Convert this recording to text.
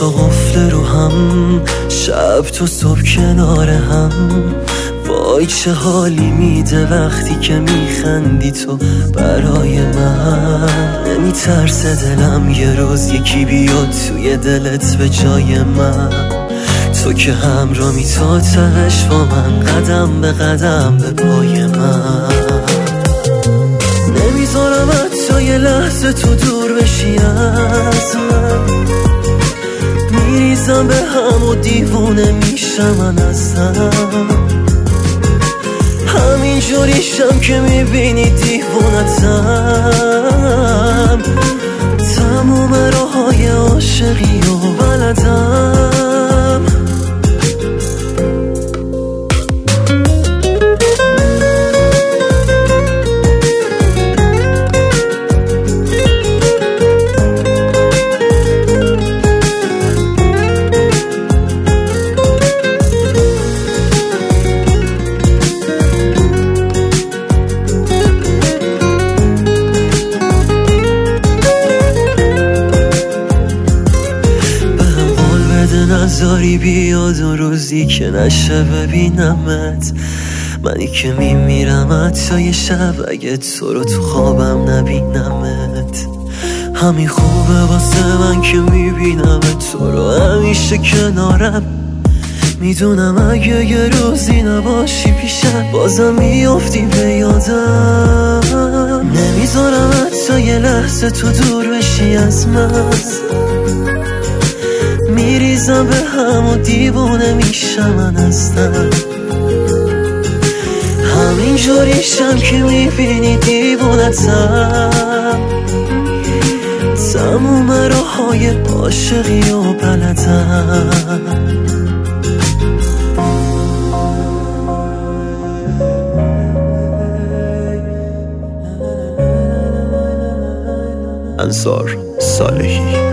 تا قفل رو هم، شب تو صبح کنار هم. وای چه حالی میده وقتی که میخندی تو برای من. نمیترسه دلم یه روز یکی بیاد توی دلت به جای من. تو که همراهی تا تهش با من، قدم به قدم به پای من. نمیذارم حتی یه لحظه تو دور بشی از من. میریزم به هم و دیوونه میشم من ازم. همینجوریشم که میبینی دیوونتم. تموم راههای عاشقی و بلدم. نذاری بیاد اون روزی که نشه ببینمت. منی که میمیرم حتی یه شب اگه تو رو تو خوابم نبینمت. همین خوبه واسه من که میبینمت تو رو همیشه کنارم. میدونم اگه یه روزی نباشی پیشم بازم میافتی به یادم. نمیذارم حتی یه لحظه تو دور بشی از من. میریزم به هم و دیوونه میشم من هستم. همین جوریشم که میبینی دیوونتم. تموم راههای عاشقی و بلدم. انصار صالحی.